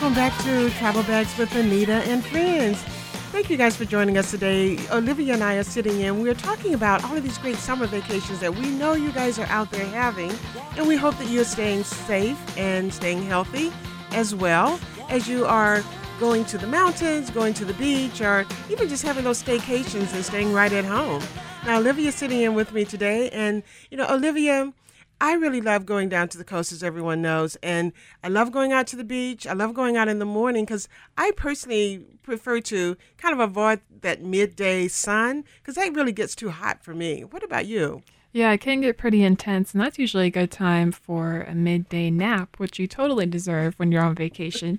welcome back to Travel Bags with Anita and Friends. Thank you guys for joining us today. Olivia and I are sitting in. We're talking about all of these great summer vacations that we know you guys are out there having, and we hope that you're staying safe and staying healthy as well as you are going to the mountains, going to the beach, or even just having those staycations and staying right at home. Now, Olivia's sitting in with me today, and, Olivia, I really love going down to the coast, as everyone knows, and I love going out to the beach. I love going out in the morning because I personally prefer to kind of avoid that midday sun because that really gets too hot for me. What about you? Yeah, it can get pretty intense, and that's usually a good time for a midday nap, which you totally deserve when you're on vacation.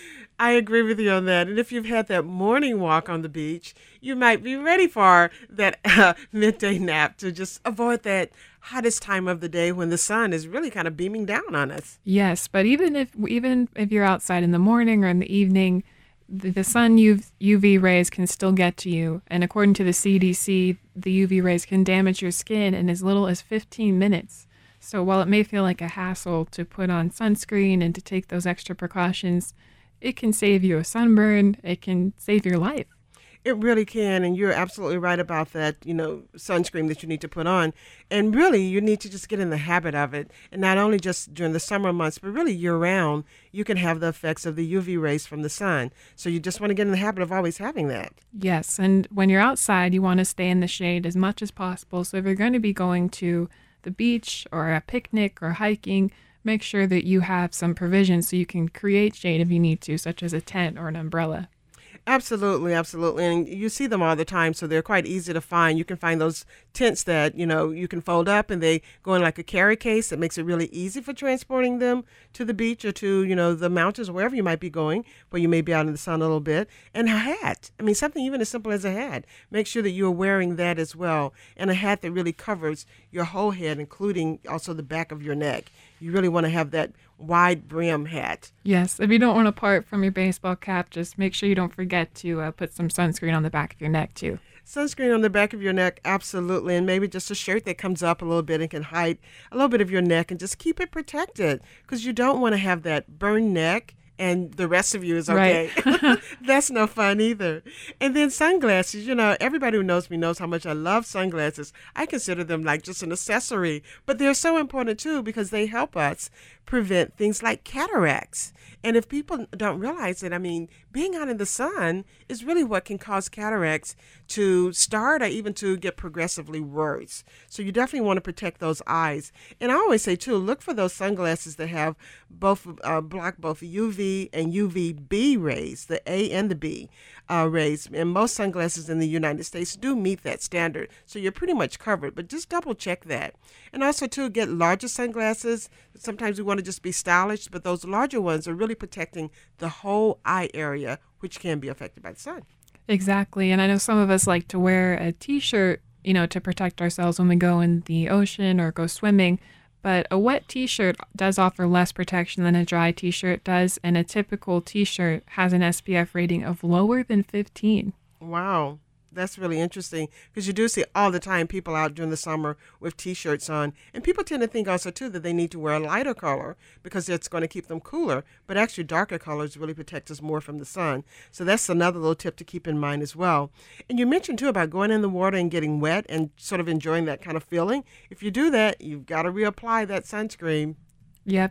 I agree with you on that. And if you've had that morning walk on the beach, you might be ready for that midday nap to just avoid that hottest time of the day when the sun is really kind of beaming down on us. Yes, but even if you're outside in the morning or in the evening, the sun UV rays can still get to you. And according to the CDC, the UV rays can damage your skin in as little as 15 minutes. So while it may feel like a hassle to put on sunscreen and to take those extra precautions, it can save you a sunburn. It can save your life. It really can, and you're absolutely right about that, sunscreen that you need to put on. And really, you need to just get in the habit of it. And not only just during the summer months, but really year-round, you can have the effects of the UV rays from the sun. So you just want to get in the habit of always having that. Yes, and when you're outside, you want to stay in the shade as much as possible. So if you're going to be going to the beach or a picnic or hiking, make sure that you have some provisions so you can create shade if you need to, such as a tent or an umbrella. Absolutely, absolutely. And you see them all the time, so they're quite easy to find. You can find those tents that, you can fold up and they go in like a carry case. That makes it really easy for transporting them to the beach or to, the mountains or wherever you might be going, where you may be out in the sun a little bit. And a hat. I mean, something even as simple as a hat. Make sure that you're wearing that as well. And a hat that really covers your whole head, including also the back of your neck. You really want to have that wide brim hat. Yes, if you don't want to part from your baseball cap, just make sure you don't forget to put some sunscreen on the back of your neck too. Sunscreen on the back of your neck, absolutely. And maybe just a shirt that comes up a little bit and can hide a little bit of your neck and just keep it protected because you don't want to have that burned neck and the rest of you is okay. Right. That's no fun either. And then sunglasses, everybody who knows me knows how much I love sunglasses. I consider them like just an accessory, but they're so important too because they help us prevent things like cataracts. And if people don't realize it, being out in the sun is really what can cause cataracts to start or even to get progressively worse. So you definitely want to protect those eyes. And I always say, too, look for those sunglasses that have both block both UV and UVB rays, the A and the B rays. And most sunglasses in the United States do meet that standard. So you're pretty much covered, but just double check that. And also, too, get larger sunglasses. Sometimes we want to just be stylish, but those larger ones are really protecting the whole eye area, which can be affected by the sun. Exactly. And I know some of us like to wear a T-shirt, to protect ourselves when we go in the ocean or go swimming. But a wet T-shirt does offer less protection than a dry T-shirt does. And a typical T-shirt has an SPF rating of lower than 15. Wow. That's really interesting because you do see all the time people out during the summer with T-shirts on. And people tend to think also, too, that they need to wear a lighter color because it's going to keep them cooler. But actually, darker colors really protect us more from the sun. So that's another little tip to keep in mind as well. And you mentioned, too, about going in the water and getting wet and sort of enjoying that kind of feeling. If you do that, you've got to reapply that sunscreen. Yep.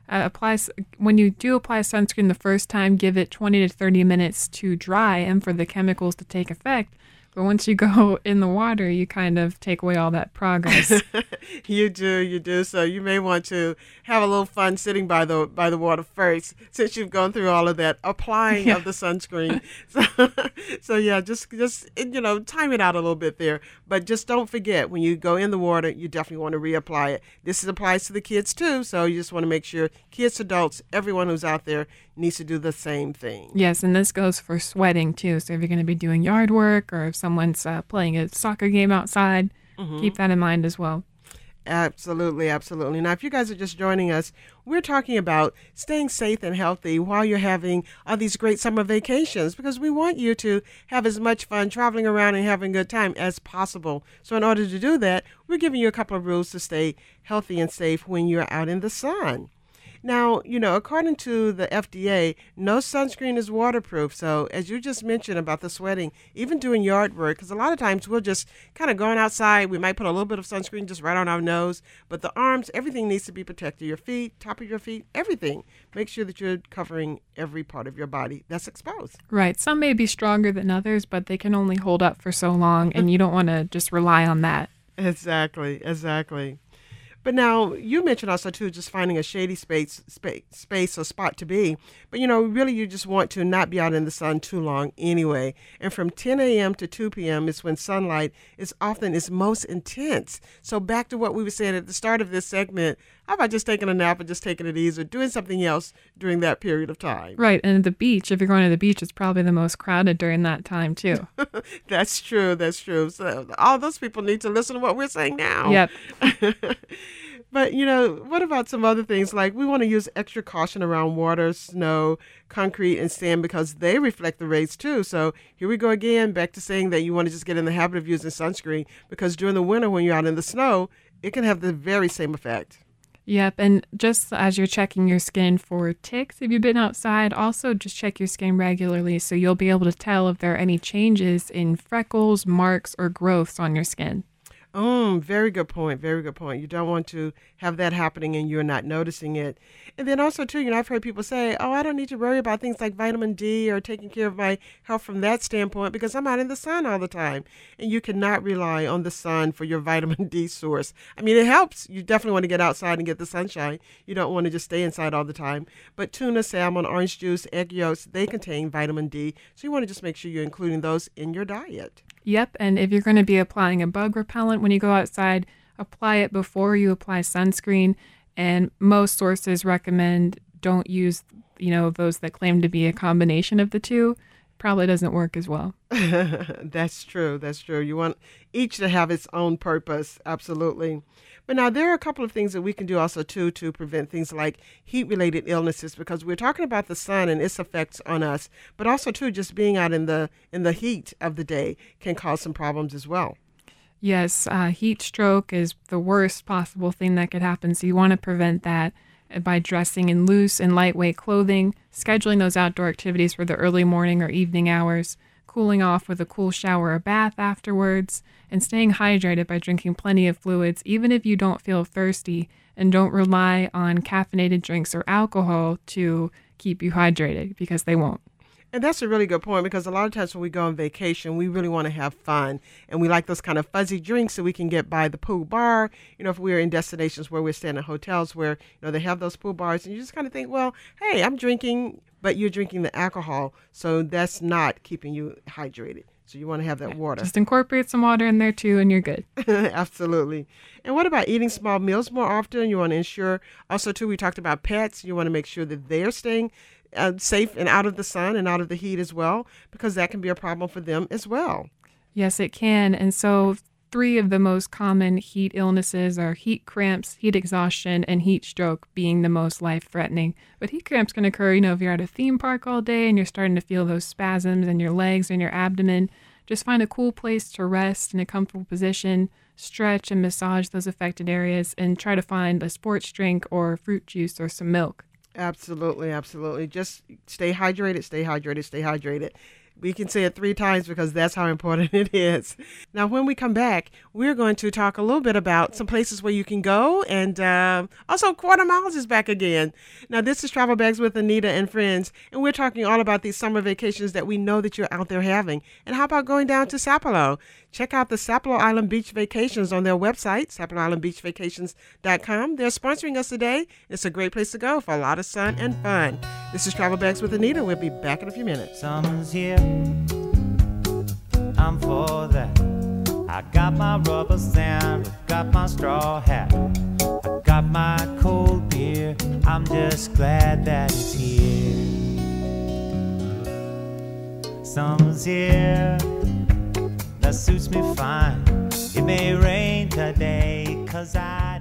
When you do apply sunscreen the first time, give it 20 to 30 minutes to dry and for the chemicals to take effect. But once you go in the water, you kind of take away all that progress. You do. So you may want to have a little fun sitting by the water first, since you've gone through all of that applying of the sunscreen. So yeah, just time it out a little bit there. But just don't forget, when you go in the water, you definitely want to reapply it. This applies to the kids too. So you just want to make sure kids, adults, everyone who's out there needs to do the same thing. Yes, and this goes for sweating too. So if you're going to be doing yard work or if someone's playing a soccer game outside, keep that in mind as well. Absolutely, absolutely. Now, if you guys are just joining us, we're talking about staying safe and healthy while you're having all these great summer vacations because we want you to have as much fun traveling around and having a good time as possible. So in order to do that, we're giving you a couple of rules to stay healthy and safe when you're out in the sun. Now, according to the FDA, no sunscreen is waterproof. So, as you just mentioned about the sweating, even doing yard work, because a lot of times we'll just kind of going outside, we might put a little bit of sunscreen just right on our nose, but the arms, everything needs to be protected. Your feet, top of your feet, everything. Make sure that you're covering every part of your body that's exposed. Right. Some may be stronger than others, but they can only hold up for so long, and you don't want to just rely on that. Exactly. But now you mentioned also too just finding a shady space or spot to be. But really you just want to not be out in the sun too long anyway. And from 10 a.m. to 2 p.m. is when sunlight is often its most intense. So back to what we were saying at the start of this segment, how about just taking a nap and just taking it easy or doing something else during that period of time? Right. And the beach, if you're going to the beach, it's probably the most crowded during that time too. That's true. So all those people need to listen to what we're saying now. Yep. But, what about some other things? Like we want to use extra caution around water, snow, concrete, and sand because they reflect the rays too. So here we go again, back to saying that you want to just get in the habit of using sunscreen because during the winter when you're out in the snow, it can have the very same effect. Yep, and just as you're checking your skin for ticks, if you've been outside, also just check your skin regularly so you'll be able to tell if there are any changes in freckles, marks, or growths on your skin. Very good point. Very good point. You don't want to have that happening and you're not noticing it. And then also, too, I've heard people say, I don't need to worry about things like vitamin D or taking care of my health from that standpoint because I'm out in the sun all the time. And you cannot rely on the sun for your vitamin D source. I mean, it helps. You definitely want to get outside and get the sunshine. You don't want to just stay inside all the time. But tuna, salmon, orange juice, egg yolks, they contain vitamin D. So you want to just make sure you're including those in your diet. Yep, and if you're going to be applying a bug repellent when you go outside, apply it before you apply sunscreen. And most sources recommend don't use, those that claim to be a combination of the two. Probably doesn't work as well. That's true. You want each to have its own purpose. Absolutely. But now there are a couple of things that we can do also too to prevent things like heat-related illnesses because we're talking about the sun and its effects on us, but also too just being out in the heat of the day can cause some problems as well. Yes, heat stroke is the worst possible thing that could happen, so you want to prevent that by dressing in loose and lightweight clothing, scheduling those outdoor activities for the early morning or evening hours, cooling off with a cool shower or bath afterwards, and staying hydrated by drinking plenty of fluids, even if you don't feel thirsty, and don't rely on caffeinated drinks or alcohol to keep you hydrated because they won't. And that's a really good point because a lot of times when we go on vacation, we really want to have fun. And we like those kind of fuzzy drinks that we can get by the pool bar. If we're in destinations where we're staying in hotels where, they have those pool bars. And you just kind of think, well, hey, I'm drinking, but you're drinking the alcohol. So that's not keeping you hydrated. So you want to have that water. Just incorporate some water in there too and you're good. Absolutely. And what about eating small meals more often? You want to ensure, also too, we talked about pets. You want to make sure that they're staying safe and out of the sun and out of the heat as well, because that can be a problem for them as well. Yes, it can. And so 3 of the most common heat illnesses are heat cramps, heat exhaustion, and heat stroke being the most life-threatening. But heat cramps can occur, if you're at a theme park all day and you're starting to feel those spasms in your legs and your abdomen. Just find a cool place to rest in a comfortable position, stretch and massage those affected areas, and try to find a sports drink or fruit juice or some milk. Absolutely. Just stay hydrated. We can say it 3 times because that's how important it is. Now, when we come back, we're going to talk a little bit about some places where you can go. And also, Quarter Miles is back again. Now, this is Travel Bags with Anita and friends. And we're talking all about these summer vacations that we know that you're out there having. And how about going down to Sapelo? Check out the Sapelo Island Beach Vacations on their website, SapeloIslandBeachVacations.com. They're sponsoring us today. It's a great place to go for a lot of sun and fun. This is Travel Bags with Anita. We'll be back in a few minutes. Summer's here, I'm for that. I got my rubber sand, got my straw hat, I got my cold beer. I'm just glad that it's here. Summer's here, that suits me fine. It may rain today, 'cause I